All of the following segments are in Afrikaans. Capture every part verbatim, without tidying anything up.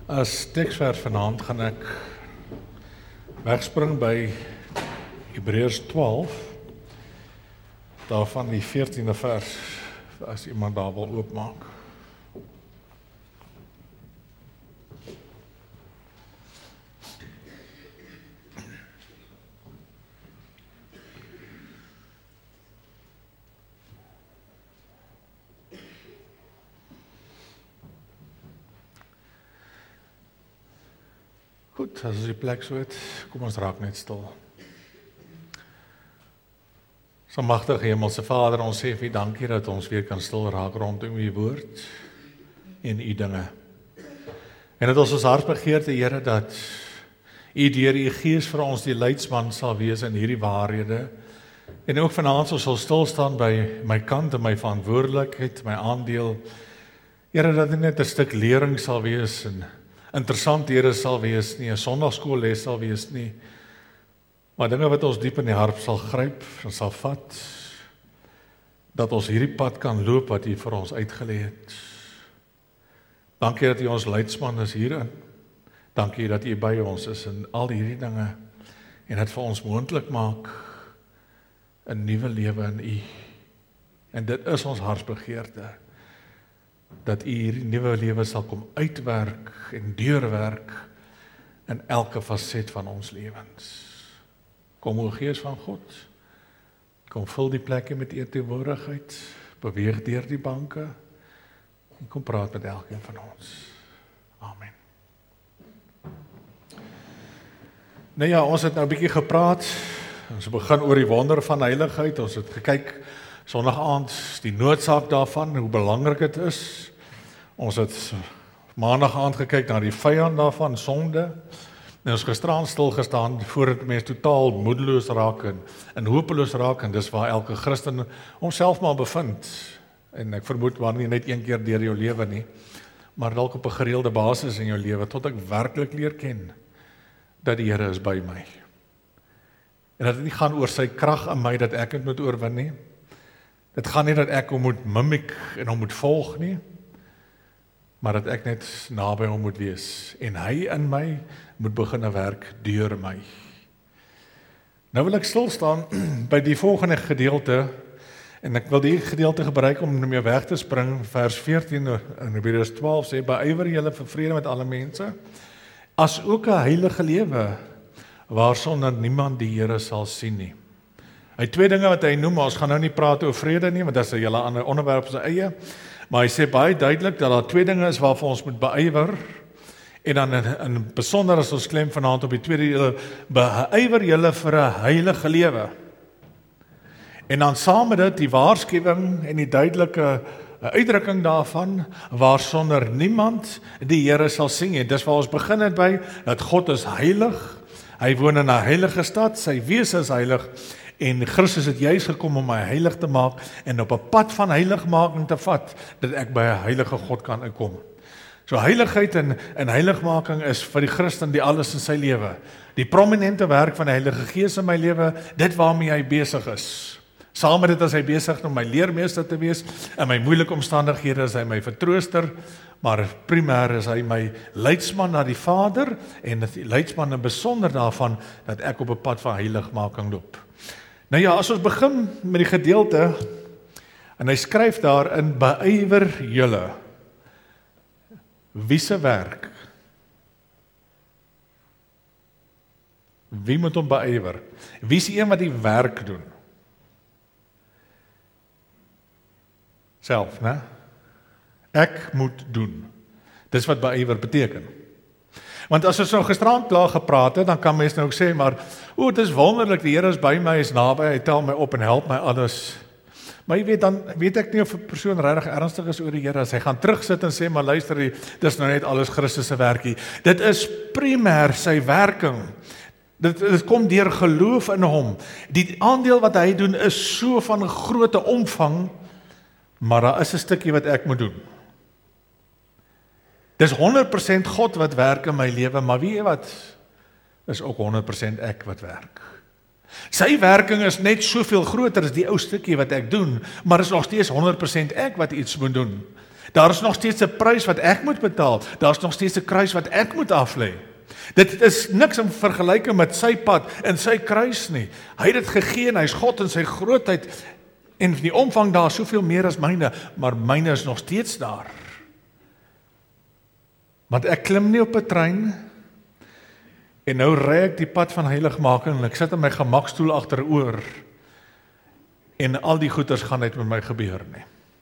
As teksvers vanaand gaan ek wegspring by Hebreërs twaalf, daarvan die veertiende vers, as iemand daar wil oopmaak. Goed, as die plek so het, kom ons raak net stil. So magtige Hemelse Vader, ons sê vir U dankie dat ons weer kan stil raak rondom U woord en U dinge. En dat ons ons hartsbegeerte, Here, dat U deur U Gees vir ons die leidsman sal wees in hierdie waarhede. En ook vanaand ons sal stil staan by my kant en my verantwoordelikheid, my aandeel. Here, dat dit net 'n stuk lering sal wees en interessanthede sal wees nie, 'n sondagskoolles sal wees nie, maar dinge wat ons diep in die hart sal gryp en sal vat, dat ons hierdie pad kan loop wat U vir ons uitgelê het. Dankie dat U ons leidsman is hierin. Dankie dat U by ons is in al hierdie dinge en dit vir ons moontlik maak 'n nuwe lewe in U. En dit is ons hartsbegeerte, dat U hierdie nuwe lewe sal kom uitwerk en deurwerk in elke faset van ons lewens. Kom o Gees van God, kom vul die plekke met U teenwoordigheid, beweeg deur die banke en kom praat met elkeen van ons. Amen. Nou ja, ons het nou 'n bietjie gepraat, ons het begin oor die wonder van heiligheid, ons het gekyk Sondag aand, die noodsaak daarvan, hoe belangrik dit is. Ons het maandag aand gekyk na die vyand daarvan, sonde. En ons gisteraan stil gestaan voordat mense totaal moedeloos raak en, en hopeloos raak, en dis waar elke Christen homself maar bevind. En ek vermoed maar nie net een keer deur jou lewe nie, maar dalk op 'n gereelde basis in jou lewe, tot ek werklik leer ken dat die Here is by my. En dat dit nie gaan oor sy krag in my dat ek dit moet oorwin nie. Dit gaan nie dat ek hom moet mimik en hom moet volg nie, maar dat ek net naby hom moet wees en hy in my moet begin werk deur my. Nou wil ek stil staan by die volgende gedeelte, en ek wil die gedeelte gebruik om om jou weg te spring. Vers veertien in Hebreërs twaalf sê: "Beywer julle vir vrede met alle mense, as ook 'n heilige lewe, waarsonder niemand die Here sal sien nie." Hy het twee dinge wat hy noem, maar ons gaan nou nie praat oor vrede nie, want dit is 'n hele ander onderwerp op sy eie. Maar hy sê baie duidelik dat daar twee dinge is waarvoor ons moet beywer. En dan in, in besonder as ons klem vanaand op die tweede deel, beywer julle vir 'n heilige lewe. En dan saam met dit die waarskuwing en die duidelike uitdrukking daarvan, waarsonder niemand die Here sal sien nie. Dis waar ons begin het by, dat God is heilig. Hy woon in 'n heilige stad, sy wese is heilig. En Christus het juis gekom om my heilig te maak en op 'n pad van heiligmaking te vat, dat ek by 'n heilige God kan uitkom. So heiligheid en, en heiligmaking is vir die Christen die alles in sy lewe. Die prominente werk van die Heilige Gees in my lewe, dit waarmee hy besig is. Saam met dit is hy besig om my leermeester te wees. In my moeilike omstandighede is hy my vertrooster, maar primêr is hy my leidsman na die Vader, en die leidsman in besonder daarvan, dat ek op 'n pad van heiligmaking loop. Nou ja, as ons begin met die gedeelte, en hy skryf daarin, beywer julle. Wie se werk? Wie moet hom beywer? Wie is die een wat die werk doen? Self, né? Ek moet doen. Dis wat beywer beteken. Want as ons nou gisterand klaar gepraat het, dan kan mense nou ook sê, maar o, dit is wonderlik, die Here is by my, hy is naby, hy tel my op en help my alles. Maar jy weet, dan weet ek nie of 'n persoon regtig ernstig is oor die Here, as hy gaan terugsit en sê, maar luister, dit is nou net alles Christus se werkie. Dit is primêr sy werking. Dit, dit kom deur geloof in hom. Die aandeel wat hy doen is so van 'n groote omvang, maar daar is 'n stukkie wat ek moet doen. Dis honderd persent God wat werk in my lewe, maar weet jy wat? Is ook honderd persent ek wat werk. Sy werking is net soveel groter as die ou stukkie wat ek doen, maar is nog steeds honderd persent ek wat iets moet doen. Daar is nog steeds 'n prys wat ek moet betaal. Daar is nog steeds 'n kruis wat ek moet aflê. Dit is niks in vergelyking met sy pad en sy kruis nie. Hy het dit gegee en hy is God in sy grootheid en die omvang daar soveel meer as myne, maar myne is nog steeds daar. Want ek klim nie op 'n trein en nou ry ek die pad van heiligmaking en ek sit in my gemakstoel agteroor en al die goeters gaan net met my gebeur nie.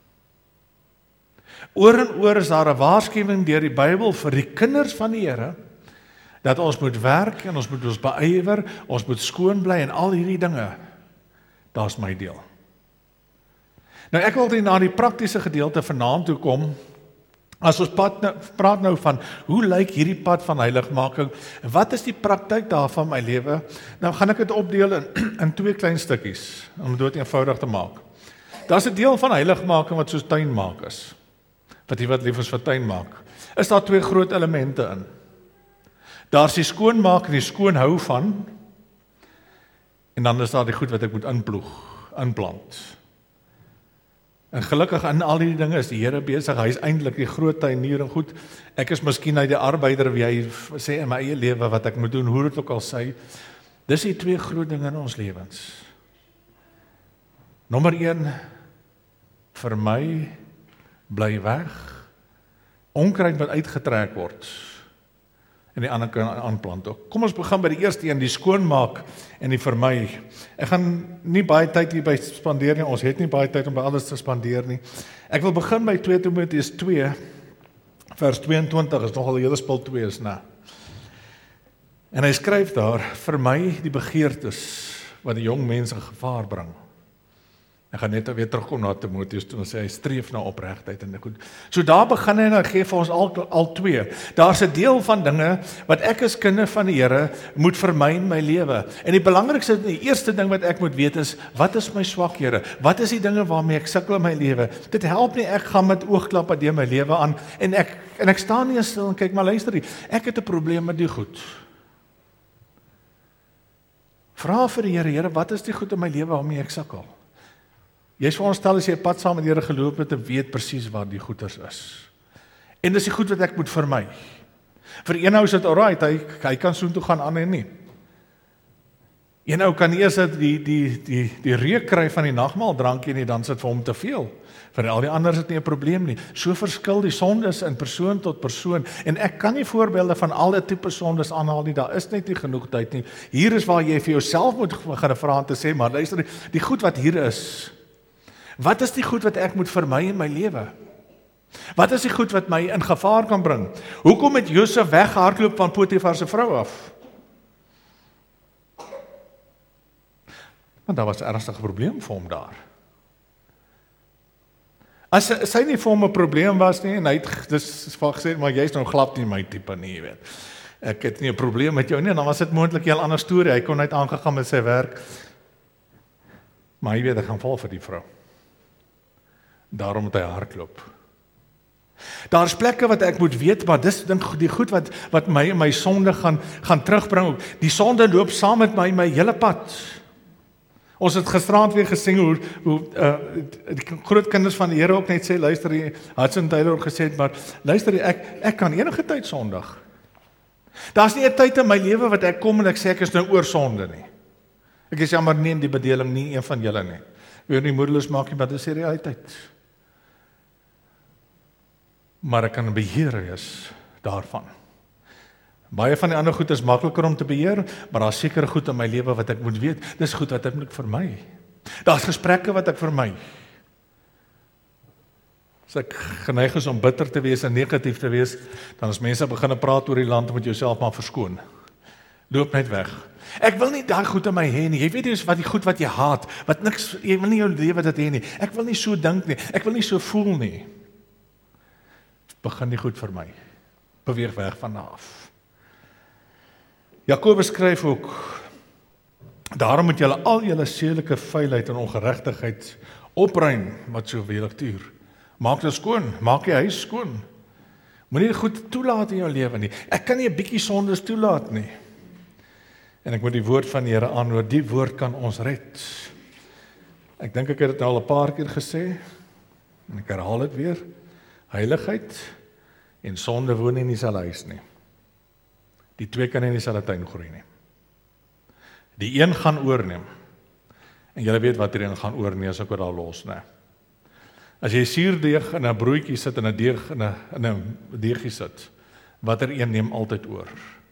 Oor en oor is daar 'n waarskuwing deur die Bybel vir die kinders van die Here, dat ons moet werk en ons moet ons beywer, ons moet skoon bly en al hierdie dinge. Daar's my deel. Nou ek wil na die praktiese gedeelte vanaand toe kom. As ons pad nou, praat nou van hoe lyk hierdie pad van heiligmaking en wat is die praktyk daarvan in my lewe? Nou gaan ek dit opdeel in in twee klein stukkies om dit eenvoudig te maak. Daar's 'n deel van heiligmaking wat soos tuinmaak is. Wat jy wat lief is vir tuinmaak. Is daar twee groot elemente in. Daar's die skoonmaak en die skoon hou van en dan is daar die goed wat ek moet inploeg, inplant. En gelukkig in al die dinge is die Here besig. Hy is eintlik die groot tuinier en goed. Ek is miskien uit die arbeider wie hy sê in my eie lewe wat ek moet doen, hoe dit ook al sê. Dis die twee groot dinge in ons lewens. Nommer een, vir my bly weg. Onkruid wat uitgetrek word. En die ander kan aanplant ook. Kom ons begin by die eerste een, die skoonmaak en die vermy. Ek gaan nie baie tyd hierby spandeer nie, ons het nie baie tyd om by alles te spandeer nie. Ek wil begin by twee Timoteus twee, vers tweeëntwintig, is nogal 'n hele spul twee is, né? En hy skryf daar, vermy die begeertes wat die jong mense in gevaar bring. Ek gaan net weer terugkom na Timoteus toe en sê hy streef na opregtheid en goed. So daar begin hy en hy gee vir ons al, al twee. Daar's 'n deel van dinge wat ek as kind van die Here moet vermy in my lewe. En die belangrikste, die eerste ding wat ek moet weet is, wat is my swakhede? Wat is die dinge waarmee ek sukkel in my lewe? Dit help nie ek gaan met oogklappe deur my lewe aan en ek en ek staan nie stil en kyk maar luister hier. Ek het 'n probleem met die goed. Vra vir die Here, Here, wat is die goed in my lewe waarmee ek sukkel? Jy is veronderstel as jy 'n pad saam met die Here geloop het en weet presies waar die goeters is. En dis die goed wat ek moet vermy. Vir een ou is dit alright, hy hy kan soontoe gaan, ander nie. Een ou kan eers die die die die reuk kry van die nagmaaldrankie en dan sit vir hom te veel. Vir al die ander is dit nie 'n probleem nie. So verskil die sondes in persoon tot persoon en ek kan nie voorbeelde van alle tipe sondes aanhaal nie. Daar is net nie genoeg tyd nie. Hier is waar jy vir jouself moet gaan vra en te sê, maar luister, die goed wat hier is. Wat is die goed wat ek moet vermy in my lewe? Wat is die goed wat my in gevaar kan bring? Hoekom het Josef weggehardloop van Potifar se vrou af? Want daar was 'n ernstige probleem vir hom daar. As sy nie vir hom 'n probleem was nie en hy het dis vaak gesê, maar jy's nou glad nie my tipe nie, jy weet. Ek het nie 'n probleem met jou nie, dan was dit moontlik 'n heel ander storie. Hy kon net aangegaan met sy werk. Maar jy weet, hy gaan val vir die vrou. Daarom moet hy hardloop. Daar is plekke wat ek moet weet, maar dis dink die goed wat wat my my sonde gaan gaan terugbring. Die sonde loop saam met my my hele pad. Ons het gisteraand weer gesing hoe hoe uh, die groot kinders van die Here ook net sê, luister jy, Hudson Taylor gesê het, maar luister jy, ek ek kan enige tyd sondig. Daar's nie 'n tyd in my lewe wat ek kom en ek sê ek is nou oor sonde nie. Ek is jammer nie in die bedeling nie, een van julle nie. Wil nie moedeloos maak nie, maar dit is die realiteit. Maar ek kan beheer wees daarvan. Baie van die ander goed is makliker om te beheer, maar daar is sekere goed in my lewe wat ek moet weet, dis goed wat ek moet vermy. Daar's gesprekke wat ek vermy. As ek geneig is om bitter te wees en negatief te wees, dan as mense begin praat oor die land, moet jy jouself maar verskoon. Loop net weg. Ek wil nie daai goed in my hê nie. Jy weet nie wat die goed wat jy haat, wat niks, jy wil nie jou lewe dit hê nie. Ek wil nie so dink nie. Ek wil nie so voel nie. Begin die goed vir my. Beweeg weg van daar af. Jakobus skryf ook, daarom moet julle al julle sedelike vuilheid en ongeregtigheid opruim wat so welig duur. Maak dit skoon, maak die huis skoon. Moenie dit goed toelaat in jou lewe nie. Ek kan nie 'n bietjie sondes toelaat nie. En ek moet die woord van die Here aanhoor, die woord kan ons red. Ek dink ek het dit al 'n paar keer gesê, en ek herhaal dit weer. Heiligheid en sonde woon nie in dieselfde huis nie. Die twee kan nie in dieselfde tuin groei nie. Die een gaan oorneem. En julle weet wat die een gaan oorneem as ek dit daar los, né? As jy suurdeeg in 'n broodjie sit en 'n deeg in 'n in 'n deegie sit, watter een neem altyd oor?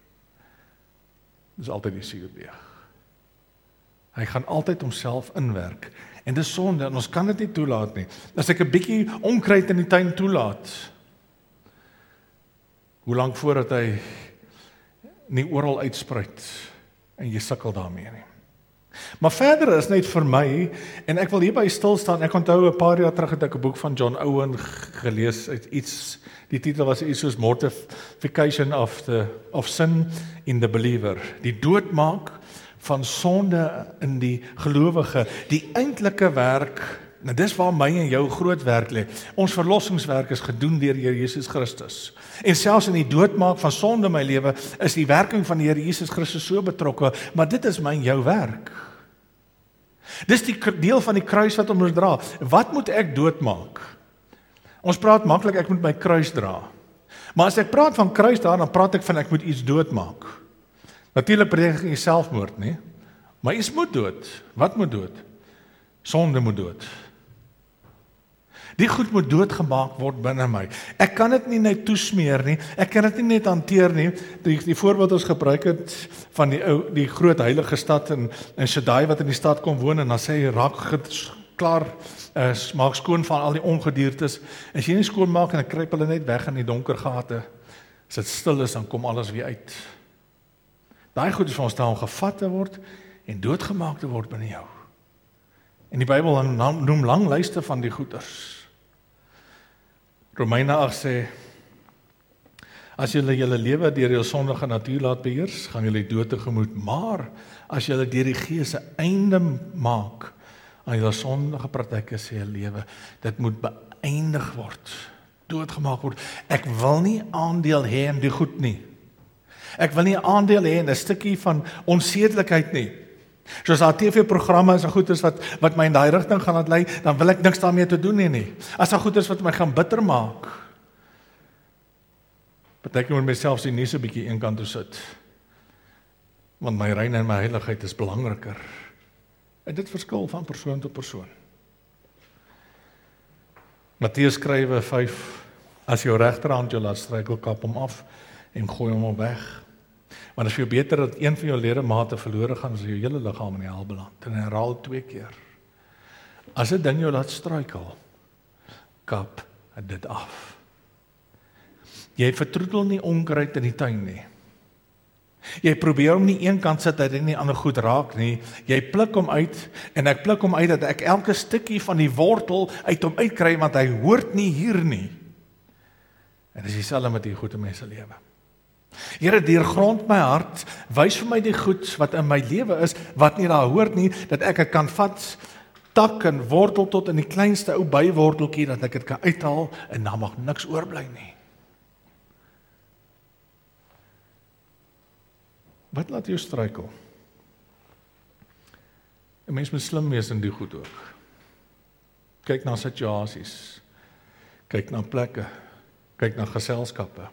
Dis altyd die suurdeeg. Hy gaan altyd homself inwerk. En dis sonde, en ons kan dit nie toelaat nie. As ek 'n bietjie onkruid in die tuin toelaat, hoe lank voordat hy nie oral uitspruit en jy sukkel daarmee nie. Maar verder is net vir my, en ek wil hierby stil staan, ek onthou 'n paar jaar terug het ek 'n boek van John Owen gelees, uit iets, die titel was iets soos Mortification of the of Sin in the Believer, die doodmaak van sonde in die gelowige, die eintlike werk, nou dis waar my en jou groot werk lê. Ons verlossingswerk is gedoen deur Here Jesus Christus. En selfs in die doodmaak van sonde in my lewe, is die werking van die Here Jesus Christus so betrokke, maar dit is my en jou werk. Dis die deel van die kruis wat ons dra. Wat moet ek doodmaak? Ons praat maklik, ek moet my kruis dra. Maar as ek praat van kruis dra, dan praat ek van ek moet iets doodmaak. Natuurlik preek ek nie selfmoord nie, maar iets moet dood. Wat moet dood? Sonde moet dood. Die goed moet doodgemaak word binne my. Ek kan dit nie net toesmeer nie, ek kan dit nie net hanteer nie. Die, die voorbeeld ons gebruik het van die ou, die groot heilige stad in, in Shaddai wat in die stad kom woon, en dan sê hy, raak klaar, uh, maak skoon van al die ongediertes. As jy nie skoon maak, en dan kruip hulle net weg in die donker gate. As dit stil is, dan kom alles weer uit. Daai goed is vir ons daar om gevat te word en doodgemaak te word binne jou. En die Bybel noem lang lyste van die goeders. Romeine agt sê, as julle julle lewe deur julle sondige natuur laat beheers, gaan julle dood tegemoet, maar as julle deur die Gees 'n einde maak aan julle sondige praktyke se lewe, dit moet beëindig word, doodgemaak word. Ek wil nie aandeel hê in die goed nie. Ek wil nie aandeel hê in 'n stukkie van onsedelikheid nie. Soos daar T V-programme is en goeders wat wat my in daai rigting gaan laat lei, dan wil ek niks daarmee te doen hê nie. As daar goeders wat my gaan bitter maak, beteken moet myself sien nie so 'n bietjie eenkant toe sit. Want my rein en my heiligheid is belangriker. En dit verskil van persoon tot persoon. Matteus skrywe vyf, as jou regterhand jou laat struikel, kap hom af en gooi hom op weg. Want het is veel beter dat een van jou ledemate verlore gaan as jou hele liggaam in die hel beland. En herhaal twee keer. As 'n ding jou laat struikel, kap dit af. Jy vertroetel nie onkruid in die tuin nie. Jy probeer hom nie een kant sit uit en nie ander goed raak nie. Jy pluk hom uit en ek pluk hom uit dat ek elke stukkie van die wortel uit hom uitkry, want hy hoort nie hier nie. En dis dieselfde met die goeie mense lewe. Here, deurgrond my hart, wys vir my die goed wat in my lewe is, wat nie daar hoort nie, dat ek dit kan vat, tak en wortel tot in die kleinste ou byworteltjie, dat ek dit kan uithaal en dan mag niks oorbly nie. Wat laat jou struikel? 'n Mens moet slim wees in die goed ook. Kyk na situasies, kyk na plekke, kyk na geselskappe.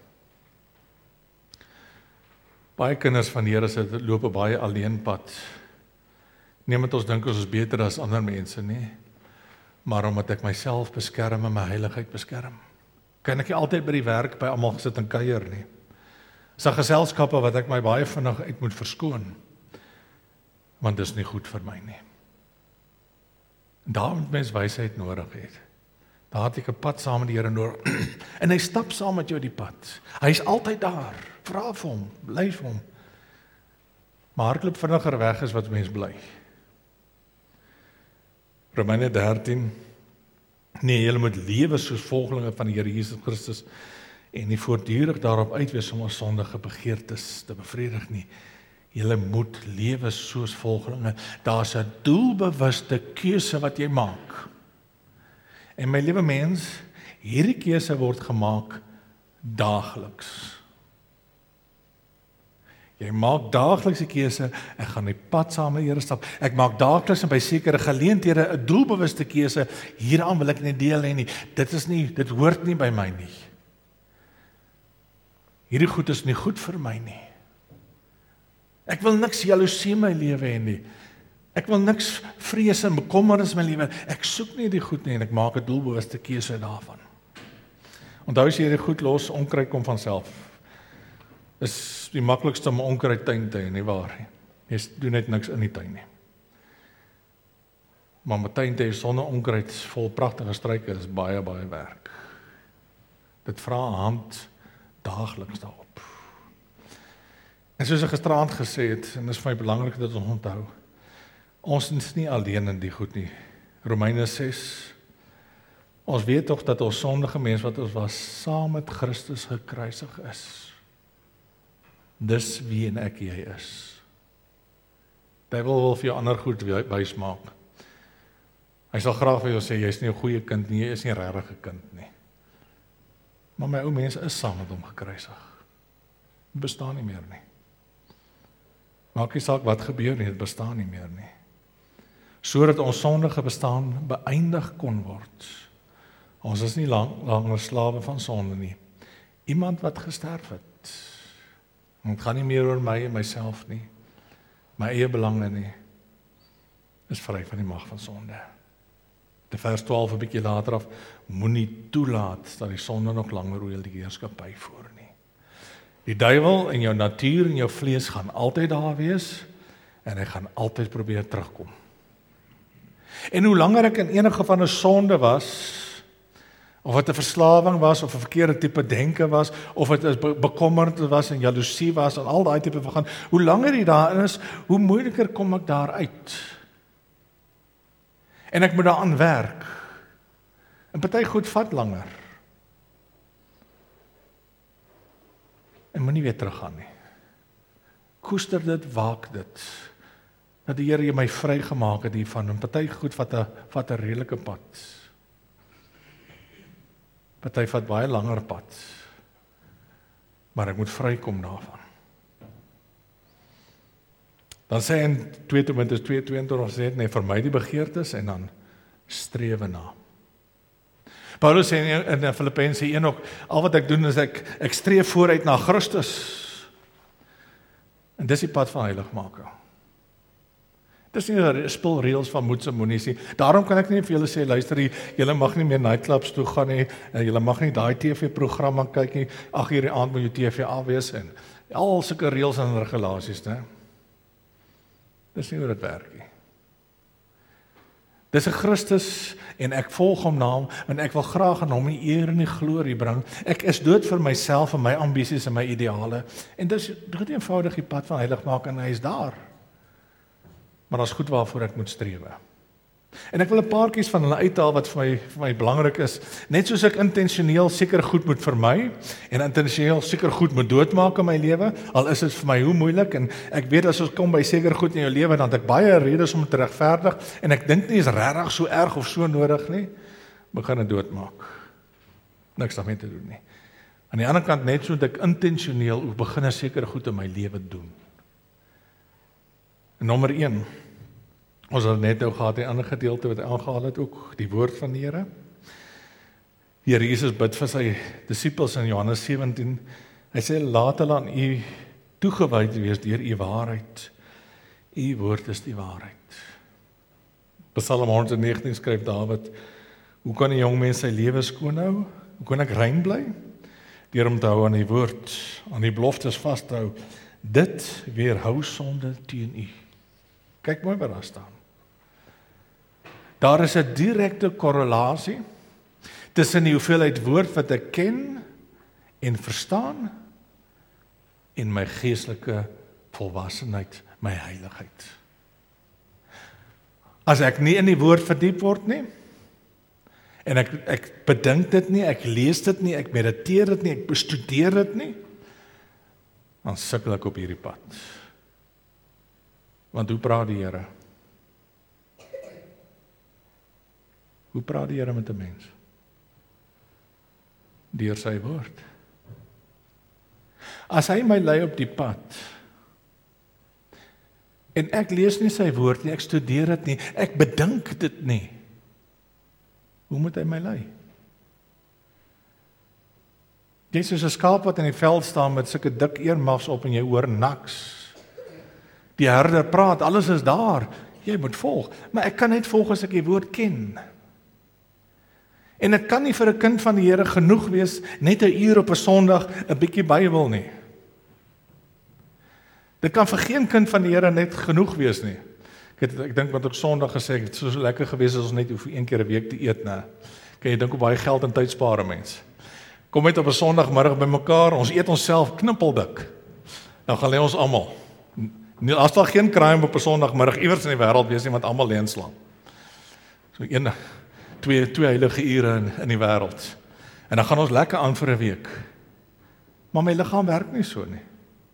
Baie kinders van die Here se loop 'n baie alleen pad. Nie omdat ons dink ons is beter as ander mense nie, maar omdat ek myself beskerm en my heiligheid beskerm. Kan ek nie altyd by die werk by almal gesit en kuier nie. Dis 'n geselskappe wat ek my baie vinnig uit moet verskoon, want dit is nie goed vir my nie. Daar moet mens wysheid nodig hê. Daar het ek 'n pad saam met die Here nodig. En hy stap saam met jou die pad. Hy is altyd daar. Vra vir hom, bly vir hom. Maar hardloop vinniger weg is wat mens bly. Romeine dertien. Nee, julle moet lewe soos volgelinge van die Here Jesus Christus en nie voortdurend daarop uitwees om ons sondige begeertes te bevredig nie. Julle moet lewe soos volgelinge. Daar's 'n doelbewuste keuse wat jy maak. En my liewe mens, hierdie keuse word gemaak daagliks. Jy maak daagliks die keuse, ek gaan die pad saam met die Here stap. Ek maak daagliks en by sekere geleenthede 'n doelbewuste keuse, hieraan wil ek nie deel hê nie. Dit is nie, dit hoort nie by my nie. Hierdie goed is nie goed vir my nie. Ek wil niks jaloesie in my lewe hê nie. Ek wil niks vrees en bekommernis in my lewe. Ek soek nie die goed nie en ek maak 'n doelbewuste keuse daarvan. Onthou as jy hierdie goed los, onkruid kom van self. Dis die maklikste om onkruid tuin te hê, nie waar nie. Jy doen net niks in die tuin nie. Maar om 'n tuin te hê sonder onkruid vol pragtige struike is baie baie werk. Dit vra 'n hand daagliks daarop. En soos ek gisterand gesê het, en dit is vir my belangrik dat ons onthou, ons is nie alleen in die goed nie. Romeine ses, ons weet tog dat ons sondige mens wat ons was, saam met Christus gekruisig is. Dis wie en ek jy is. Duiwel wil vir jou ander goed wys maak. Hy sal graag vir jou sê, jy is nie 'n goeie kind nie, jy is nie regtig 'n kind nie. Maar my ou mens is saam met hom gekruisig. Dit bestaan nie meer nie. Maak nie saak wat gebeur nie, dit bestaan nie meer nie. Sodat ons sondige bestaan beëindig kon word. Ons is nie lang, langer slawe van sonde nie. Iemand wat gesterf het. Het gaan nie meer oor my en myself nie. My eie belange nie. Is vry van die mag van sonde. De vers twaalf 'n bietjie later af, moenie toelaat dat die sonde nog langer oor die heerskappy voer nie. Die duiwel en jou natuur en jou vlees gaan altyd daar wees en hy gaan altyd probeer terugkom. En hoe langer ek in enige van 'n sonde was, of het 'n verslawing was, of 'n verkeerde tipe denke was, of het 'n bekommerd was en jaloesie was en al daai tipe van gaan, hoe langer jy daarin is, hoe moeiliker kom ek daar uit. En ek moet daaraan werk. En party goed vat langer. En moenie weer teruggaan nie. Koester dit, waak dit. Dat die Here my vrygemaak het hiervan, en party goed vat 'n vat 'n redelike pad. Party vat baie langer pad. Maar ek moet vrykom daarvan. Dan sê hy in twee Timoteus twee tweeëntwintig sê hy vermy die begeertes en dan strewe na. Paulus sê in, in Filippense een ook, al wat ek doen is ek ek streef vooruit na Christus. En dis die pad van heiligmaking. Dis nie 'n spul reëls van moets en moenies nie. Daarom kan ek nie vir julle sê, luister, julle mag nie meer nightclubs toe gaan nie, en julle mag nie daai T V-programme kyk nie, ag hierdie aand moet jou T V afwees en al sulke reëls en regulasies, né? Dis nie hoe dit werk nie. Dis 'n Christus en ek volg hom na hom en ek wil graag aan hom die eer en die glorie bring. Ek is dood vir myself en my ambisies en my ideale. En dis dood eenvoudig die pad van heiligmaking en hy is daar. Maar daar's goed waarvoor ek moet strewe. En ek wil 'n paartjies van hulle uithaal wat vir my vir my belangrik is. Net soos ek intentioneel seker goed moet vermy en intentioneel seker goed moet doodmaak in my lewe, al is dit vir my hoe moeilik en ek weet as ons kom by seker goed in jou lewe dan het ek baie redes om te regverdig en ek dink nie is regtig so erg of so nodig nie, begin dit doodmaak. Niks daarmee te doen nie. Aan die ander kant net so dat ek intentioneel hoe begin ek seker goed in my lewe doen. En nommer een, ons het net nou gehad 'n ander gedeelte wat aangehaal het ook, die woord van die Here. Die Here Jesus bid vir sy disippels in Johannes sewentien. Hy sê laat hulle aan u toegewyd wees deur u waarheid. U woord is die waarheid. Psalm honderdnegentien skryf Dawid, hoe kan 'n jong mens sy lewe skoon hou? Hoe kan ek rein bly? Deur om te hou aan die woord, aan die beloftes vas te hou. Dit weerhou sonde teen u. Kyk mooi wat daar staan. Daar is 'n direkte korrelasie tussen die hoeveelheid woord wat ek ken en verstaan en my geestelike volwassenheid, my heiligheid. As ek nie in die woord verdiep word nie, en ek ek bedink dit nie, ek lees dit nie, ek mediteer dit nie, ek bestudeer dit nie, dan sukkel ek op hierdie pad. Want hoe praat die Here? Hoe praat die Here met 'n mens? Deur sy woord. As hy my lei op die pad, En ek lees nie sy woord nie, ek studeer dit nie, ek bedink dit nie. Hoe moet hy my lei? Jy is soos 'n skaap wat in die veld staan met sulke dik earmuffs op en jy hoor niks. Die herder praat, alles is daar, jy moet volg, maar ek kan net volg as ek die woord ken. En dit kan nie vir 'n kind van die Here genoeg wees, net 'n uur op 'n Sondag, 'n bietjie Bybel nie. Dit kan vir geen kind van die Here net genoeg wees nie. Ek, het, ek dink wat ek Sondag gesê het, het so, so lekker gewees as ons net hoef een keer 'n week te eet, né? Kan jy dink hoe baie geld en tyd spaar 'n mens? Kom net op 'n Sondagmiddag bymekaar, ons eet onsself knippeldik. Dan gaan lê ons almal. Nie as daar geen crime op 'n Sondagmiddag iewers in die wêreld wees nie, want almal lê en slaap. So een twee twee heilige ure in, in die wêreld. En dan gaan ons lekker aan vir 'n week. Maar my liggaam werk nie so nie.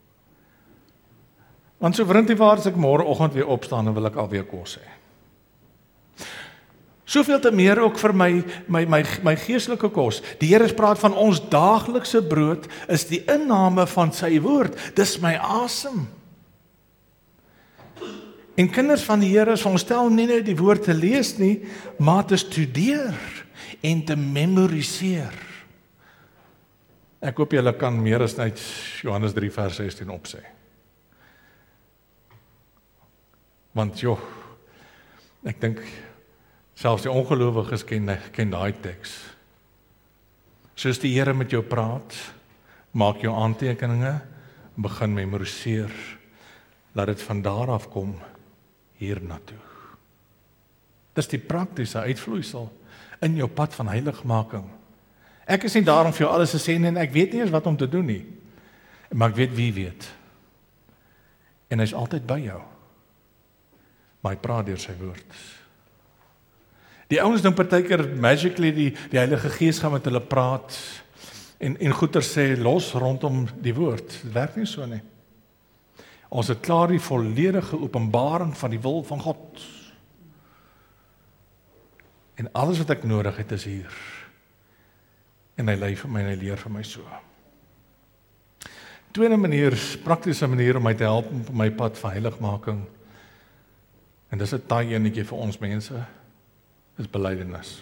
Want so vriendie waar as ek môreoggend weer opstaan, dan wil ek alweer kos hê. Soveel te meer ook vir my my my my geestelike kos. Die Here praat van ons daaglikse brood is die inname van sy woord. Dis my asem. En kinders van die Here is veronderstel nie net die woord te lees nie, maar te studeer en te memoriseer. Ek hoop julle kan meer as net Johannes drie vers sestien opsê. Want joh, ek dink selfs die ongelowiges ken, ken daai teks. Soos die Here met jou praat, maak jou aantekeninge, begin memoriseer, laat dit van daar af kom, hier na toe. Dis die praktiese uitvloeisel in jou pad van heiligmaking. Ek is nie daar om vir jou alles te sê nie, en ek weet nie eens wat om te doen nie, maar ek weet wie weet. En hy is altyd by jou. Maar hy praat deur sy woord. Die ouens dink partykeer magically die die Heilige Gees gaan met hulle praat en en goeie sê los rondom die woord. Dit werk nie so nie. Ons het klaar die volledige openbaring van die wil van God. En alles wat ek nodig het is hier. En hy lei vir my en hy leer vir my so. Tweede manier, praktiese manier om my te help op my pad van heiligmaking. En dis 'n taai enetjie vir ons mense, is belydenis.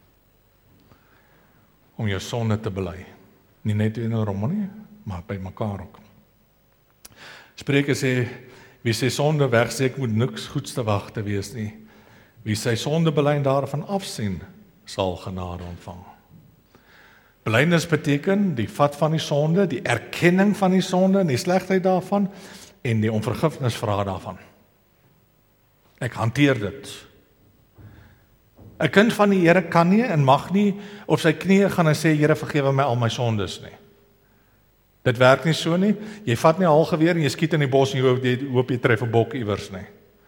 Om jou sonde te bely. Nie net in 'n rommel nie, maar by mekaar ook. Spreuke sê, wie sy sonde wegsteek, moet niks goeds te wag te wees nie. Wie sy sonde bely en daarvan afsien, sal genade ontvang. Belydenis beteken die vat van die sonde, die erkenning van die sonde en die slegheid daarvan en die om vergifnis vra daarvan. Ek hanteer dit. 'n Kind van die Here kan nie en mag nie op sy knieë gaan en sê, Here vergewe my al my sondes nie. Dit werk nie so nie. Jy vat nie 'n halgeweer en jy skiet in die bos en jy hoop jy, hoop jy tref 'n bok iewers nie.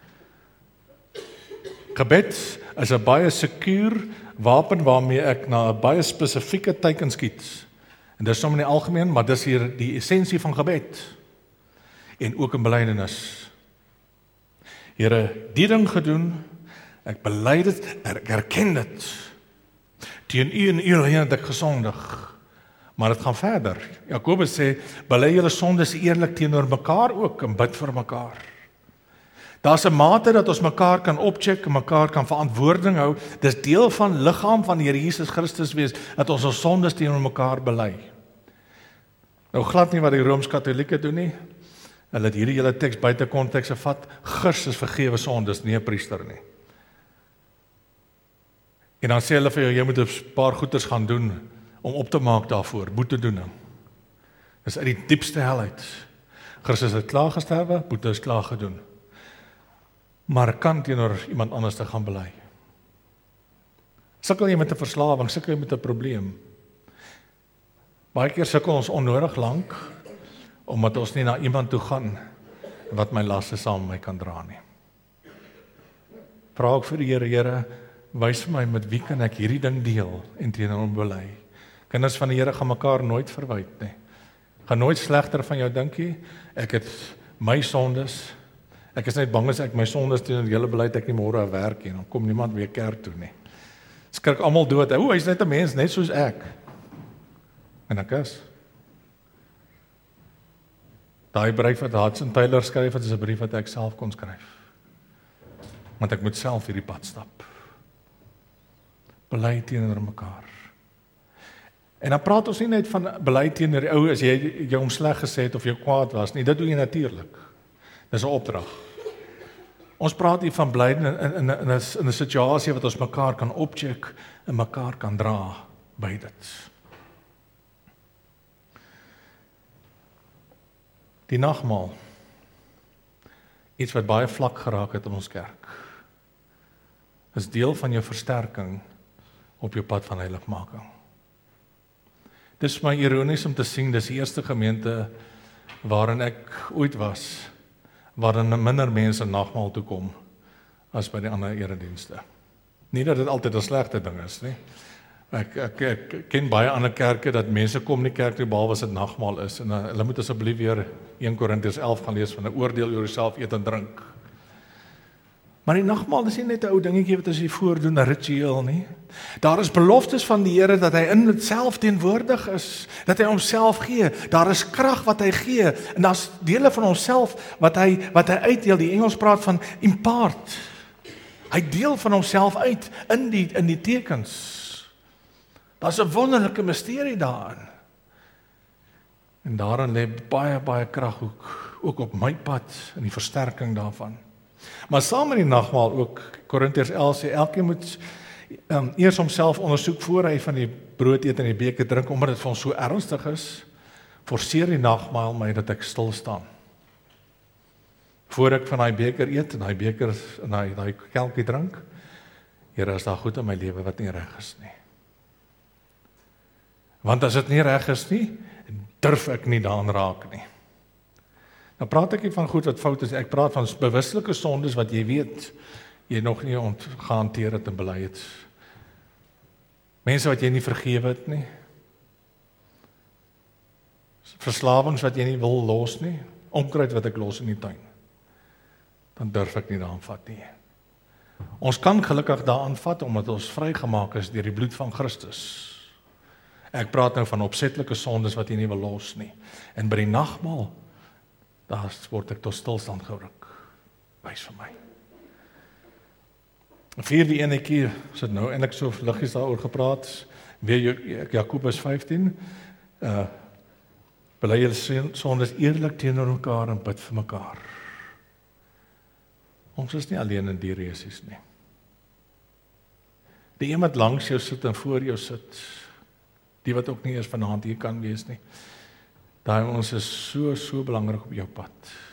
Gebed is 'n baie secuur wapen waarmee ek na 'n baie spesifieke teiken skiet. En dis sommer in die algemeen, maar dis hier die essensie van gebed. En ook in belydenis. Here, die ding gedoen, ek bely dit, ek erken dit. Teen u en u alleen het ek gesondig. Maar dit gaan verder. Jakobus sê, bely julle sondes eerlik teenoor mekaar ook en bid vir mekaar. Daar's 'n mate dat ons mekaar kan opcheck en mekaar kan verantwoording hou. Dis deel van liggaam van die Here Jesus Christus wees, dat ons ons sondes teenoor mekaar bely. Nou glad nie wat die Rooms-Katolieke doen nie. Hulle het hierdie hele teks buite konteks gevat. Girs is vergewe sondes, nie 'n priester nie. En dan sê hulle vir jou, jy moet 'n paar goeders gaan doen om op te maak daarvoor, boetedoening. Dis uit die diepste hel uit. Christus het klaar gesterwe, boete is klaar gedoen. Maar kan teenoor iemand anders te gaan bely. Sukkel jy met 'n verslawing, sukkel jy met 'n probleem. Baie keer sukkel ons onnodig lank, omdat ons nie na iemand toe gaan, wat my laste saam met my kan dra nie. Vra ook vir die Here, Here, wys vir my met wie kan ek hierdie ding deel en teenoor hom bely. Kinders van die Here gaan mekaar nooit verwyd nie. Gaan nooit slegter van jou dink nie. Ek het my sondes. Ek is net bang as ek my sondes teenoor julle bely, ek nie môre 'n werk nie, dan kom niemand weer kerk toe nie. Skrik almal dood. O, hy's net 'n mens net soos ek. En ek is. Daai brief wat Hudson Taylor skryf, dit is 'n brief wat ek self kon skryf. Want ek moet self hierdie pad stap. Bely teenoor mekaar. En dan praat ons nie net van bely teenoor die ou as jy jou hom sleg gesê het of jy kwaad was nie, dit doen jy natuurlik. Dis 'n opdrag. Ons praat hier van bly in in in 'n in 'n situasie wat ons mekaar kan opcheck en mekaar kan dra by dit. Die nagmaal, iets wat baie vlak geraak het in ons kerk, is deel van jou versterking op jou pad van heiligmaking. Dis my ironies om te sien, dis die eerste gemeente waarin ek ooit was, waarin minder mense nagmaal toe kom as by die ander eredienste. Nie dat dit altyd 'n slegte ding is nie. Ek, ek, ek ken baie ander kerke dat mense kom nie kerk toe behalwe as dit nagmaal is en uh, hulle moet asseblief weer Eerste Korintiërs elf gaan lees van 'n oordeel oor jouself eet en drink. Maar die nagmaal is nie net 'n ou dingetjie wat ons hier voordoen, 'n ritueel nie. Daar is beloftes van die Here dat hy in dit self teenwoordig is, dat hy homself gee. Daar is krag wat hy gee en daar's dele van homself wat hy wat hy uitdeel. Die Engels praat van impart. Hy deel van homself uit in die in die tekens. Daar's 'n wonderlike misterie daarin. En daarin lê baie baie krag ook, ook op my pad in die versterking daarvan. Maar saam met die nagmaal ook, Korintiërs elf sê, elkeen moet um, eers homself ondersoek voor hy van die brood eet en die beker drink, omdat dit vir ons so ernstig is, forceer die nagmaal my dat ek stil staan. Voor ek van daai beker eet en daai beker en daai daai kelkie drink, Here, is daar goed in my lewe wat nie reg is nie. Want as dit nie reg is nie, durf ek nie daaraan raak nie. Nou praat ek nie van goed wat fout is, ek praat van bewuslike sondes wat jy weet, jy nog nie ontgehanteer het en bely het. Mense wat jy nie vergewe het nie. Verslawings wat jy nie wil los nie, onkruid wat ek los in die tuin. Dan durf ek nie daaraan vat nie. Ons kan gelukkig daaraan vat, omdat ons vrygemaak is deur die bloed van Christus. Ek praat nou van opsetlike sondes wat jy nie wil los nie. En by die nagmaal, daar word ek tot stilstand geruk. Wys vir my. Vierde enetjie, ons het nou eintlik so liggies daaroor gepraat, weer Jakobus vyftien, uh, bely julle sondes eerlik teenoor mekaar en bid vir mekaar. Ons is nie alleen in die resies nie. Die een wat langs jou sit en voor jou sit, die wat ook nie eens vanaand hier kan wees nie, daai ons is so, so belangrik op jou pad.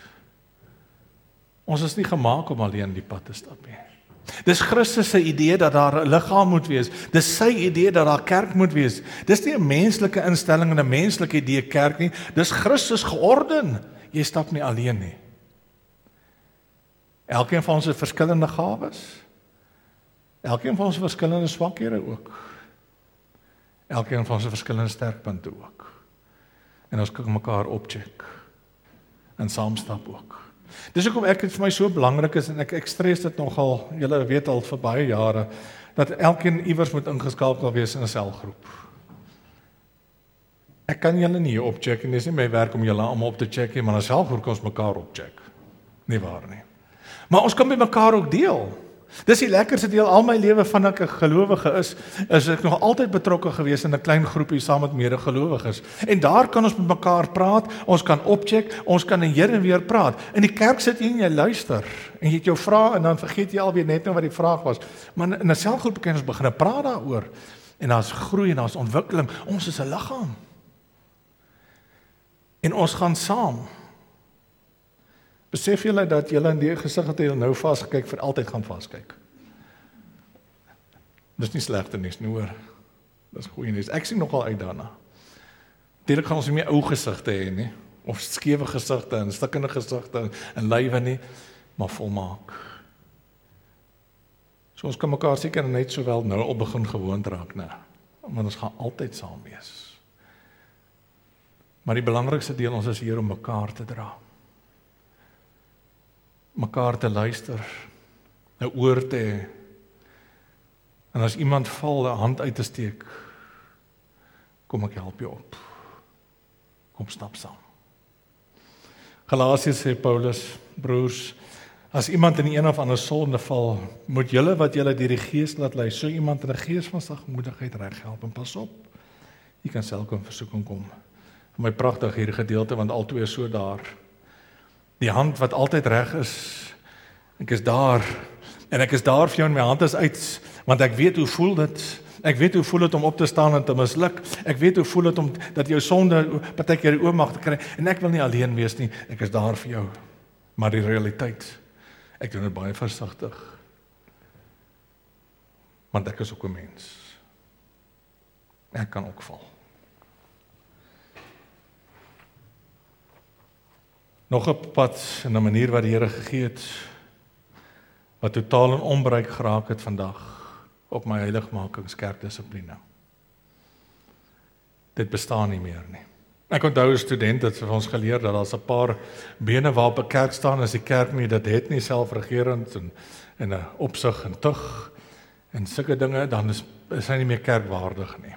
Ons is nie gemaak om alleen die pad te stap nie. Dis Christus se idee dat daar 'n liggaam moet wees. Dis sy idee dat daar kerk moet wees. Dis nie 'n menslike instelling en 'n menslike idee kerk nie. Dis Christus georden. Jy stap nie alleen nie. Elkeen van ons het verskillende gawes. Elkeen van ons het verskillende swakhede ook. Elkeen van ons het verskillende sterkpunte ook. En ons kan mekaar opcheck en saam stap ook. Dis hoekom ek dit vir my so belangrik is en ek ek stres dit nogal, julle weet al vir baie jare, dat elkeen iewers moet ingeskakel wees in 'n selgroep. Ek kan julle nie opcheck en dis nie my werk om julle almal op te check nie, maar in 'n selgroep kan ons mekaar opcheck. Nie waar nie. Maar ons kan met mekaar ook deel. Dis die lekkerste deel, al my lewe van ek 'n gelowige is, is ek nog altyd betrokke gewees in 'n klein groepie saam met mede-gelowiges. En daar kan ons met mekaar praat, ons kan opcheck, ons kan heen en weer praat. In die kerk sit jy en jy luister, en jy het jou vrae en dan vergeet jy alweer net nou wat die vraag was. Maar in 'n selgroep kan ons begin praat daaroor. En daar's groei en daar's ontwikkeling. Ons is 'n liggaam. En ons gaan saam. Besef julle dat julle in die gesig het julle nou vasgekyk vir altyd gaan vaskyk. Dis nie slegte nuus nie hoor. Dis goeie nuus. Ek sien nogal uit daarna. Dit gaan ons nie meer ou gesigte hê nie, of skewe gesigte en stikkende gesigte en lywe nie, maar volmaak. So ons kan mekaar seker net sowel nou op begin gewoond raak, né? Want ons gaan altyd saam wees. Maar die belangrikste deel ons is hier om mekaar te dra. Mekaar te luister, 'n oor te hê. En as iemand val, 'n hand uit te steek, kom ek help jou op. Kom stap saam. Galasiërs sê Paulus, broers, as iemand in een of ander sonde val, moet julle wat julle deur die Gees laat lei, so iemand in 'n gees van sagmoedigheid reghelp, en pas op, jy kan self in versoeking kom. Vir my pragtig hierdie gedeelte, want albei is so daar. Die hand wat altyd reg is, ek is daar, en ek is daar vir jou en my hand is uit, want ek weet hoe voel dit, ek weet hoe voel dit om op te staan en te misluk, ek weet hoe voel dit om, dat jou sonde partykeer die oormag te kry, en ek wil nie alleen wees nie, ek is daar vir jou, maar die realiteit, ek doen dit baie versigtig, want ek is ook 'n mens, ek kan ook val. Nog 'n pad en 'n manier wat die Here gegee het, wat totaal in onbruik geraak het vandag, op my heiligmakingskerkdissipline. Dit bestaan nie meer nie. Ek onthou 'n student het vir ons geleer dat daar 'n paar bene waarop 'n kerk staan, as die kerk nie dit het nie, selfregerend en en 'n opsig en tug en sulke dinge, dan is, is hy nie meer kerkwaardig nie.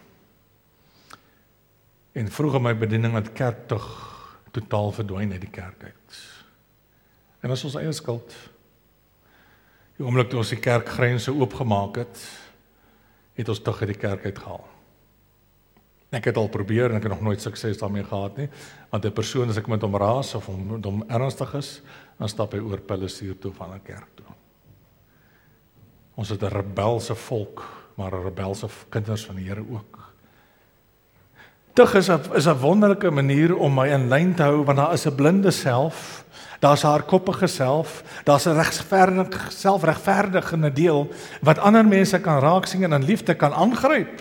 En vroeg in my bediening het kerktug totaal verdwyn uit die kerk uit. En dat is ons eie skuld. Die oomblik toe ons die kerkgrense oopgemaak het, het ons tug uit die kerk uitgehaal. Ek het al probeer en ek het nog nooit sukses daarmee gehad nie, want 'n persoon as ek met hom raas of hom, hom ernstig is, dan stap hy oor Palestier toe van 'n kerk toe. Ons het 'n rebelse volk, maar 'n rebelse kinders van die Here ook. Tug is 'n is 'n wonderlike manier om my in lyn te hou, want daar is 'n blinde self, daar's 'n hardkoppige self, daar's 'n regverdige selfregverdigende deel wat ander mense kan raak sien en in liefde kan aangryp.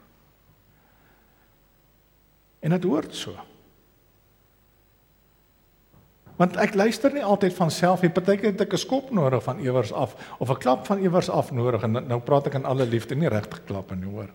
En dit hoort so. Want ek luister nie altyd van self nie, partykeer het ek 'n skop nodig van iewers af, of 'n klap van iewers af nodig, en nou praat ek in alle liefde, nie regte klappe nie, hoor.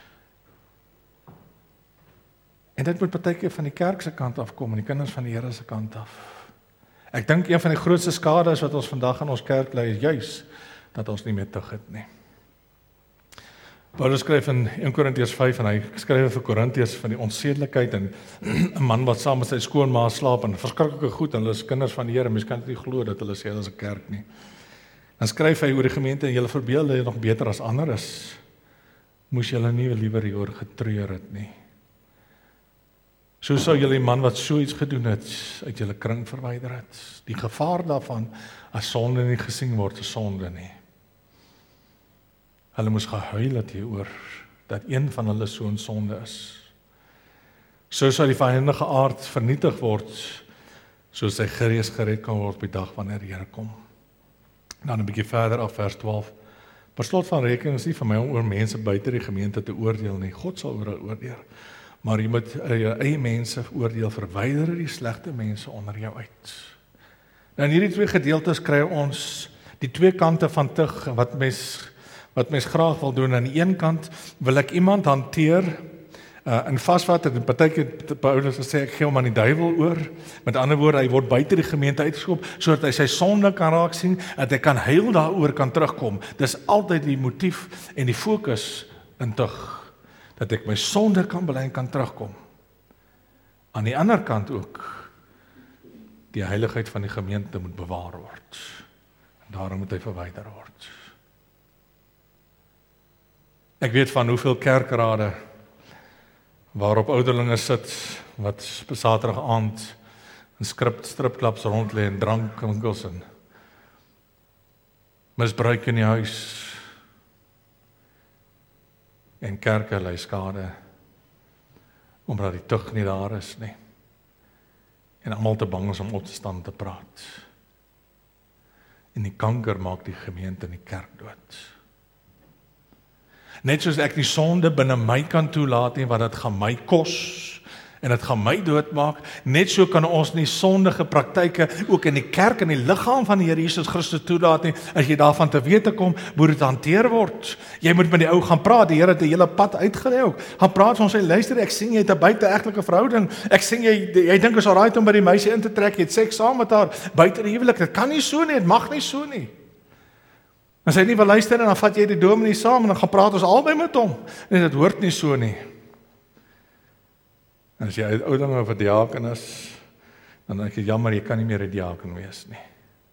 En dit moet partykeer van die kerk se kant af kom, en die kinders van die Here se kant af. Ek dink een van die grootste skades wat ons vandag in ons kerk ly, is juis dat ons nie meer tug het nie. Paulus skryf in Eerste Korintiërs vyf, en hy skryf vir Korintiërs van die onsedelikheid, en 'n man wat saam met sy skoonma slaap, en verskriklike goed, en hulle is kinders van die Here, mens kan dit nie glo dat hulle sê hulle is 'n kerk nie. Dan skryf hy oor die gemeente, en julle verbeel julle nog beter as ander is, moes julle nie liewer hieroor getreur het nie. So sou julle die man wat so iets gedoen het, uit julle kring verwyder het. Die gevaar daarvan, as sonde nie gesien word, is sonde nie. Hulle moes gehuil het hieroor, dat een van hulle so 'n sonde is. So sal die vyandige aard vernietig word, soos sy gees gered kan word op die dag wanneer die Here kom. Dan 'n bietjie verder af vers twaalf. Per slot van rekening is nie vir my om oor mense buite die gemeente te oordeel nie. God sal oor hulle oordeel. Maar jy moet jou eie mense oordeel, verwyder die slegte mense onder jou uit. Nou in hierdie twee gedeeltes kry ons die twee kante van tug wat mens wat mens graag wil doen. Aan die een kant wil ek iemand hanteer uh, en vasvat, en partykeer Paulus sê ek gee hom aan die duiwel oor. Met ander woorde, hy word buite die gemeente uitgeskop sodat hy sy sonde kan raak sien, dat hy kan heil daaroor kan terugkom. Dis altyd die motief en die fokus in tug, dat ek my sonde kan bely en kan terugkom. Aan die ander kant ook, die heiligheid van die gemeente moet bewaar word. En daarom moet hy verwyder word. Ek weet van hoeveel kerkrade waarop ouderlinge sit wat Saterdag aand in skrip stripklaps rond lê en drankwinkels en misbruik in die huis. En kerke ly skade omdat die tug nie daar is nie. En almal te bang is om op te staan te praat. En die kanker maak die gemeente en die kerk dood. Net soos ek die sonde binne my kan toelaat nie, wat dit gaan my kos en dit gaan my doodmaak, net so kan ons nie sondige praktyke ook in die kerk en die liggaam van die Here Jesus Christus toelaat nie. As jy daarvan te wete kom, moet dit hanteer word. Jy moet met die ou gaan praat. Die Here het 'n hele pad uitgelei ook. Gaan praat ons sê, luister, ek sien jy het 'n buiteegtelike verhouding. Ek sien jy jy dink is alraai om by die meisie in te trek. Jy het seks saam met haar buite die huwelik. Dit kan nie so nie, dit mag nie so nie. As hy nie wil luister en dan vat jy die dominee saam en dan gaan praat ons albei met hom. En dit hoort nie so nie. En as jy ouderlinge of 'n diaken is, Dan dink ek, jammer, jy kan nie meer 'n diaken wees nie.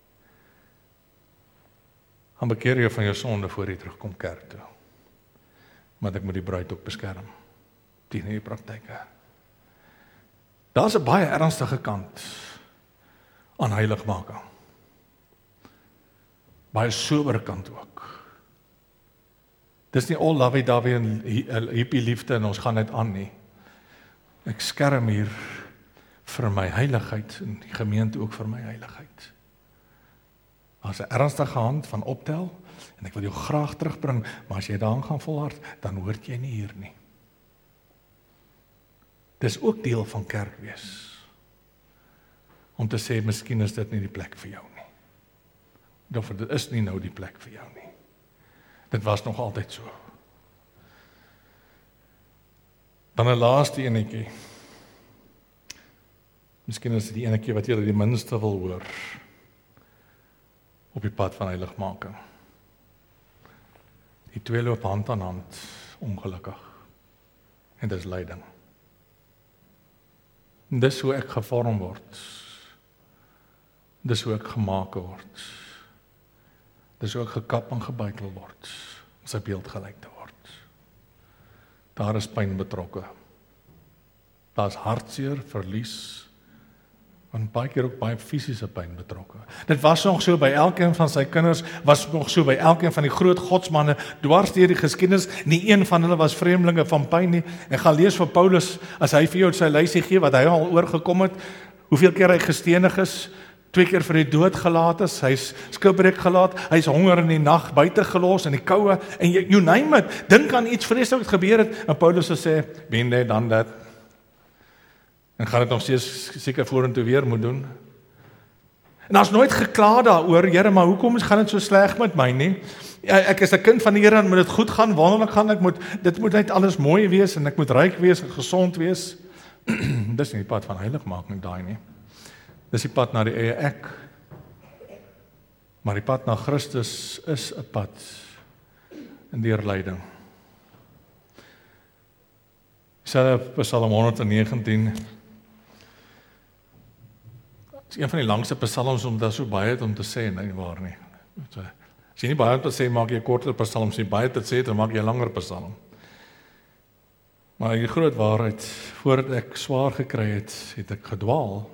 Gaan bekeer jou van jou sonde voor jy terugkom kerk toe. Maar ek moet die bruid ook beskerm teen hierdie praktyke. Daar's 'n baie ernstige kant aan heiligmaking. Baie sober kant ook. Dis nie al lovey-dovey en hippie liefde en ons gaan net aan nie. Ek skerm hier vir my heiligheid en die gemeente ook vir my heiligheid. Daar's 'n ernstige hand van optel en ek wil jou graag terugbring, maar as jy daaraan gaan volhard, dan hoort jy nie hier nie. Dis ook deel van kerk wees. Om te sê, miskien is dit nie die plek vir jou nie. Of dit is nie nou die plek vir jou nie. Dit was nog altyd so. Dan 'n laaste enetjie. Miskien is dit die enetjie wat jy die minste wil hoor op die pad van heiligmaking. Die twee loop hand aan hand, ongelukkig. En dis lyding. En dis hoe ek gevorm word. Dis hoe ek gemaak word. Dis hoe ek gekap en gebuitel word, om sy beeld gelyk te word. Daar is pyn betrokke. Daar is hartseer, verlies, en baie keer ook baie fisiese pyn betrokke. Dit was nog so by elkeen van sy kinders, was nog so by elkeen van die groot godsmanne, dwars deur die geskiedenis, nie een van hulle was vreemdelinge van pyn nie. En gaan lees van Paulus, as hy vir jou sy lysie gee, wat hy al oorgekom het, hoeveel keer hy gestenig is, twee keer vir die dood gelaat is, hy is skipbreek gelaat, hy is honger in die nag buite gelos, in die koue, en you, you name it, dink aan iets vreeslik wat gebeur het, en Paulus sê, been there, done that, en gaan dit nog steeds seker vorentoe weer moet doen. En daar's nooit gekla daaroor, Here, maar hoekom gaan dit so sleg met my nie? Ek is 'n kind van die Here en moet dit goed gaan, wonderlik gaan, ek moet dit moet net alles mooi wees en ek moet ryk wees en gesond wees. Dis nie die pad van heiligmaking daai nie. Dis die pad na die eie ek. Maar die pad na Christus is 'n pad in die lyding. Psalm honderdnegentien is een van die langste psalms om daar so baie om te sê, nee, waar nie. As jy nie baie om te sê, maak jy 'n korter psalm, as jy baie te sê, dan maak jy 'n langer psalm. Maar die groot waarheid, voordat ek swaar gekry het, het ek gedwaal.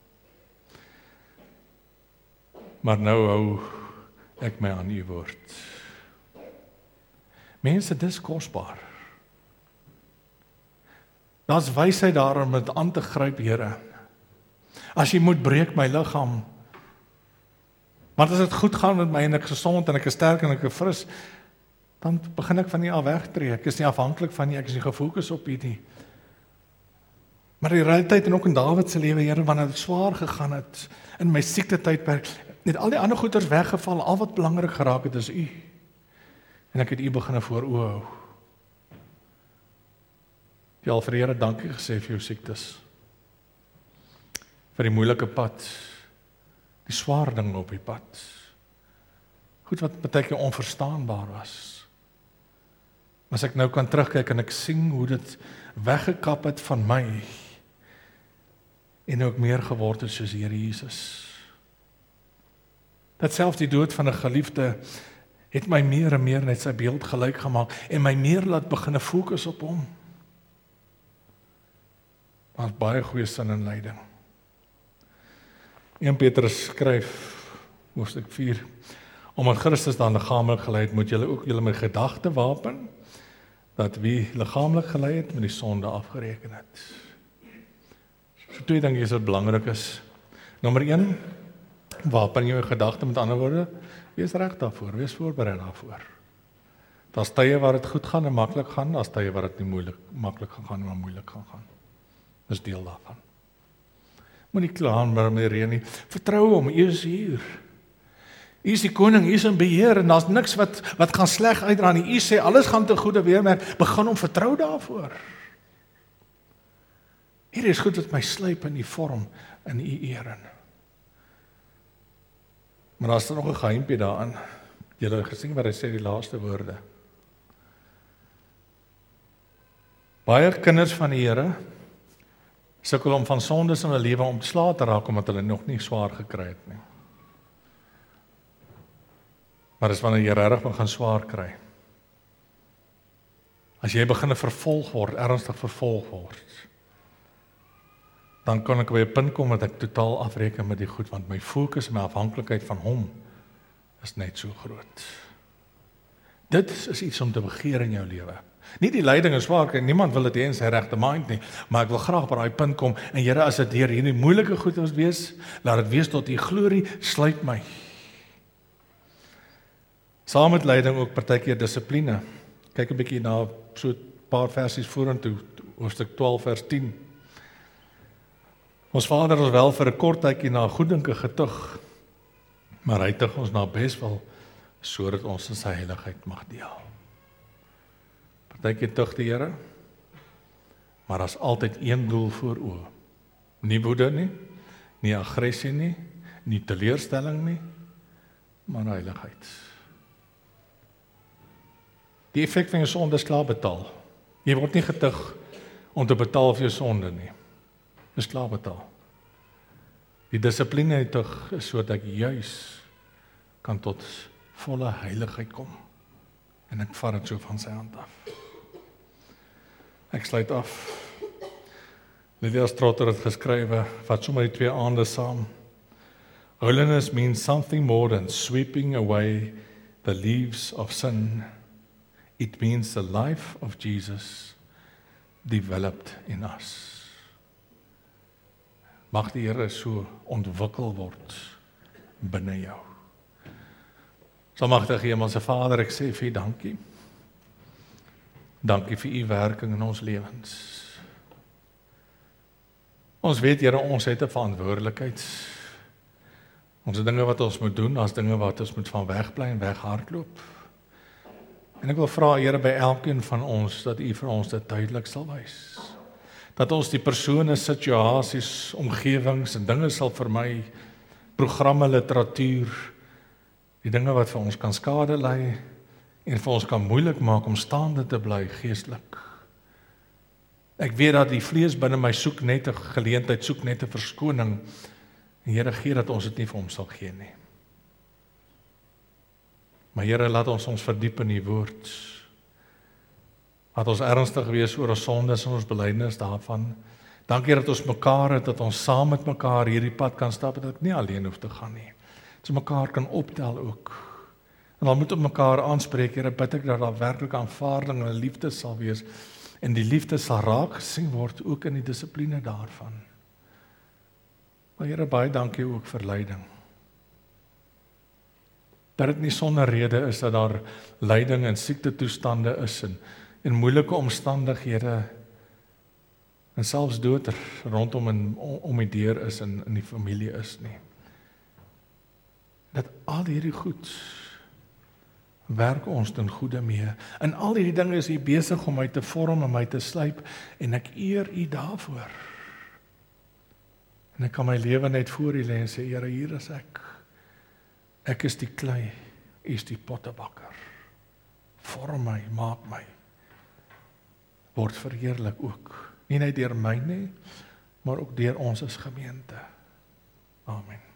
Maar nou hou ek my aan u woord. Mense, dis kosbaar. Daar's wysheid daar om dit aan te gryp, Here. As jy moet breek my liggaam, want as dit goed gaan met my en ek gesond en ek is sterk en ek is fris, dan begin ek van nie af wegtree. Ek is nie afhanklik van nie, ek is nie gefokus op hierdie. Maar die realiteit en ook in Dawid se lewe, Here, wanneer dit swaar gegaan het in my siektetydperk, net al die ander goeders weggeval, al wat belangrik geraak het is u. En ek het u begin voor oë hou. Jy al vir die Here dankie gesê vir jou siektes. Vir die moeilike pad, die swaar ding op die pad. Goed wat baie keer onverstaanbaar was. As ek nou kan terugkyk en ek sien hoe dit weggekap het van my en ook meer geword het soos Here Jesus. Dat selfs die dood van 'n geliefde het my meer en meer net sy beeld gelyk gemaak en my meer laat begin fokus op hom. Maar baie goeie sin in lyding. Eerste Petrus skryf, hoofstuk vier, omdat Christus dan liggaamlik gelei het, moet julle ook julle met gedagte wapen, dat wie liggaamlik gelei het, met die sonde afgereken het. So twee dinge is wat belangrik is. Nommer een, wapen jou gedagte, met ander woorde, wees reg daarvoor, wees voorberei daarvoor. Daar's tye waar dit goed gaan en maklik gaan, daar's tye waar dit nie moeilik, maklik gaan gaan, maar moeilik gaan gaan. Dis deel daarvan. Moenie kla maar meer reën nie. Vertrou hom, U is hier. U is die koning, U is in beheer en daar's niks wat wat gaan sleg uitdraai nie. U sê alles gaan ten goeie weerwerk. Begin om vertrou daarvoor. Hier is goed wat my slyp in die vorm in U eer in. Maar daar's er nog 'n geheimpie daarin. Julle het gesien wat hy sê die laaste woorde. Baie kinders van die Here sukkel om van sondes in hulle lewe ontslae te raak, omdat hulle nog nie swaar gekry het nie. Maar dis wanneer jy regtig begin swaar kry. As jy begin vervolg word, ernstig vervolg word, dan kan ek by 'n punt kom dat ek totaal afreken met die goed, want my fokus en my afhanklikheid van hom is net so groot. Dit is iets om te begeer in jou lewe. Nie die lyding is swaar kry, niemand wil dit hê in sy regte mind nie, maar ek wil graag by daai punt kom, en Here, as dit deur hierdie moeilike goed ons wees, laat dit wees tot U glorie, sluit my. Saam met lyding ook partykeer dissipline. Kyk 'n bietjie na so 'n paar versies vorentoe, hoofstuk twaalf vers tien. Ons Vader is wel vir 'n kort tydjie na goeddinke getug, maar hy tug ons na beswil, sodat ons in sy heiligheid mag deel. Partykeer tug die Here, maar daar's altyd een doel voor oë. Nie woede nie, nie aggressie nie, nie teleurstelling nie, maar heiligheid. Die effek van jou sonde is klaar betaal. Jy word nie getug om te betaal vir jou sonde nie. Dis klaar betaal. Die dissipline tug is sodat ek juis kan tot volle heiligheid kom. En ek vat dit so van sy hand af. Ek sluit af. Lydia Strotter het geskrywe, vat sommer die twee aande saam. Holiness means something more than sweeping away the leaves of sin. It means the life of Jesus developed in us. Mag die Here so ontwikkel word binne jou. Almagtige Hemelse Vader, ek sê vir U dankie. Dankie vir U werking in ons lewens. Ons weet, Here, ons het 'n verantwoordelikheid. Ons het dinge wat ons moet doen, as dinge wat ons moet van wegbly en weghardloop. En ek wil vra, Here, by elkeen van ons, dat U vir ons dit duidelik sal wys. Dat ons die persone, situasies, omgewings en dinge sal vermy, programme, literatuur, die dinge wat vir ons kan skade lei en vir ons kan moeilik maak om staande te bly geestelik. Ek weet dat die vlees binne my soek net 'n geleentheid, soek net 'n verskoning. En Here, gee dat ons dit nie vir hom sal gee nie. Maar Here, laat ons ons verdiep in U woord. Laat ons ernstig wees oor ons sondes en ons belydenis daarvan. Dankie dat ons mekaar het, dat ons saam met mekaar hierdie pad kan stap, dat ek nie alleen hoef te gaan nie. Dat ons mekaar kan optel ook. En dan moet ons mekaar aanspreek, Here, bid ek dat daar werklik aanvaarding en liefde sal wees. En die liefde sal raak gesien word ook in die dissipline daarvan. Maar Here, baie dankie ook vir lyding. Dat dit nie sonder rede is dat daar lyding en siektetoestande is en, en moeilike omstandighede en selfs dood rondom en om die deur is en in die familie is nie. Dat al hierdie goed werk ons ten goeie mee. En al hierdie dinge is U besig om my te vorm en my te slyp en ek eer U daarvoor. En ek kan my lewe net voor U lê en sê, Here, hier is ek. Ek is die klei, U is die pottebakker. Vorm my, maak my. Word verheerlik ook. Nie net deur my nie, maar ook deur ons as gemeente. Amen.